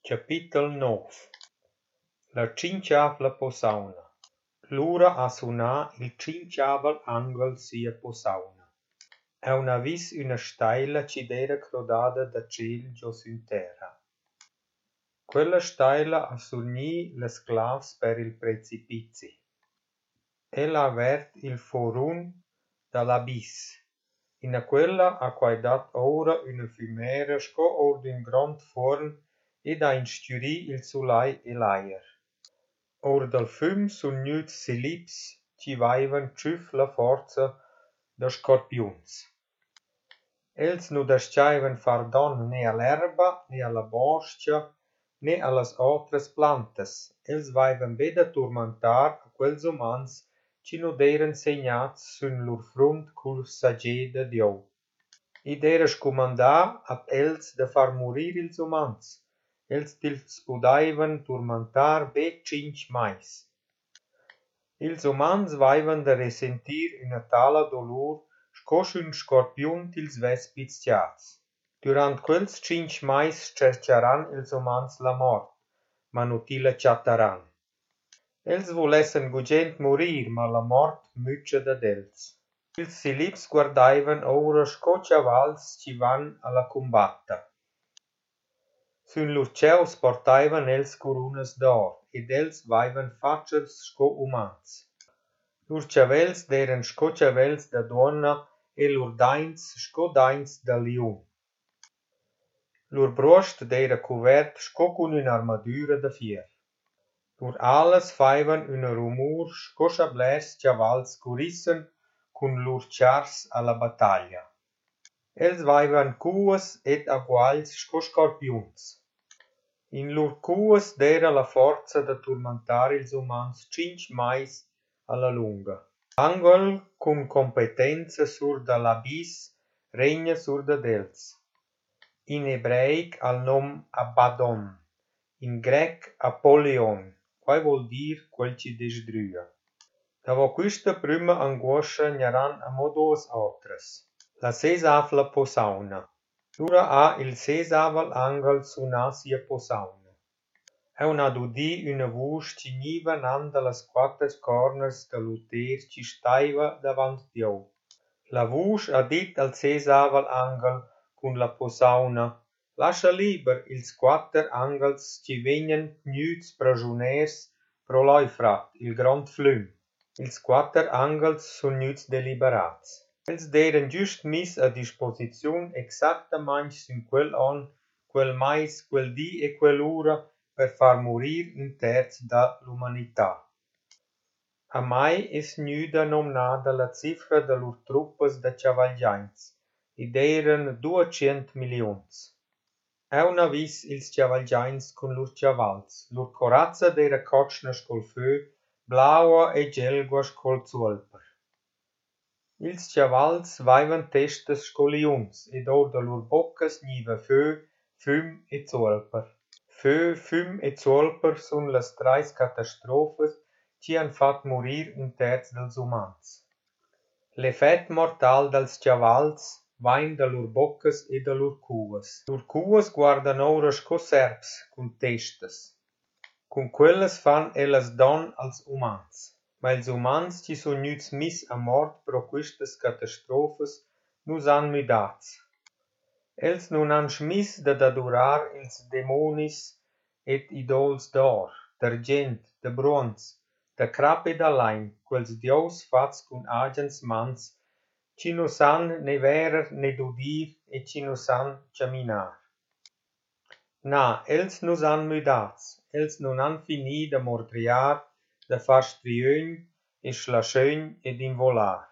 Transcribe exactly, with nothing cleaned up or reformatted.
Capitel nov. La cinciavla posauna. L'ura a sunà il cinciavel angel sia posauna. Aunc ha vis üna staila chi d'eira crodada da ciel giò sün terra. Quella staila ha surgni las clavs per il precipizi. Ella ha avert il forun da l'abiss. In quella ha quai dat ora una fumera sco or d'un grond forn ed ha instürì il sulai e l'aier. Or dal füm sun gnüts silips chi vaivan tschüff la forza da scorpiuns. Els nu daschtaivan far don ne all'erba, ne alla boscia, ne allas otras plantas. Els vaivan be da turmentar a quels umans chi nu d'eiran segnats sün lur frunt cul sagè da Diou. Id era scumandà ab els da far murir ils umans. Els dils pudaivan turmentar be cinc mais. Ils umans vaivan da resentir una tala dolur sco sch'ün scorpiun tils ves pizziats. Durant quels cinc mais cercaran ils umans la mort, ma nu tila chattaran. Els vulessen gugent murir, ma la mort mütscha dad els. Ils silips guardaivan ora sco chavals chi van alla combatta. Sün lur tgaus portaivan els corunas d'or, ed els vaivan fatschels sco umans. Lur chavels d'eran sco chavels da duonna e lur dains sco dains da liun. Lur bruost d'eira cuvert sco cun un'armadüra da fier. Lur alas faivan una rumur sco schablers chavals curissen cun lur chars alla battaglia. Els vaivan cuas ed aguagls sco scorpiuns. In lur cuas d'era la forza da turmentar ils umans cinc mais alla lunga. Angel cun competenza sur da l'abiss regna sur dad els. In ebreic al nom Abaddon, in grec Apollyon, quai vol dir quel chi desdrüa. Davo quista prüma angoscia gnaran amo duas otras. La sesavla posauna. Lura ha il sesavel angel sunà sia posauna. Aunc ha d'udì una vusch chi gniva nan da las quattras corners da l'uter chi staiva davant Diou. La vusch ha dit al sesavel angel cun la posauna: lascia liber ils quatter angels chi vegnan gnüts pragiuners pro l'Eufrat, il grond flüm. Ils quatter angels sun gnüts deliberats. Els d'eiran giust mis a disposiziun exactamaing sün quel on, quel mais, quel di e quell'ura per far murir un terz da l'umanità. A mai es gnüda nomnada la cifra da lur truppas da chavalgiains, id eiran duacient miliuns. Aunc ha vis ils chavalgiains cun lur chavals, lur corazza d'eira cotschna scol fö, blaua e gelgua scol zuolper. Ils chavals vaivan testas sco liuns, ed or da lur boccas gniva fö, füm e zuolper. Fö, füm e zuolper sun las trais catastrofas chi han fat murir un terz dels umans. L'effet mortal dals chavals vain da lur boccas e da lur cuas. Lur cuas guardan ora sco serps cun testas. Cun quellas fan ellas don als umans. Ma ils umans chi sun gnüts mis a mort pro quistas catastrofas nus han müdats. Els nun han schmiss dad adurar ils demonis et idols d'or, d'argent, de bronz, da crap e da lain, quels dieus fats cun agens mans, chi nu san ne verer ne d'udir e chi nu san chaminar. Na, els nus han müdats, els nun han fini da mordriar, da far striögn e schlaschögn ed involar.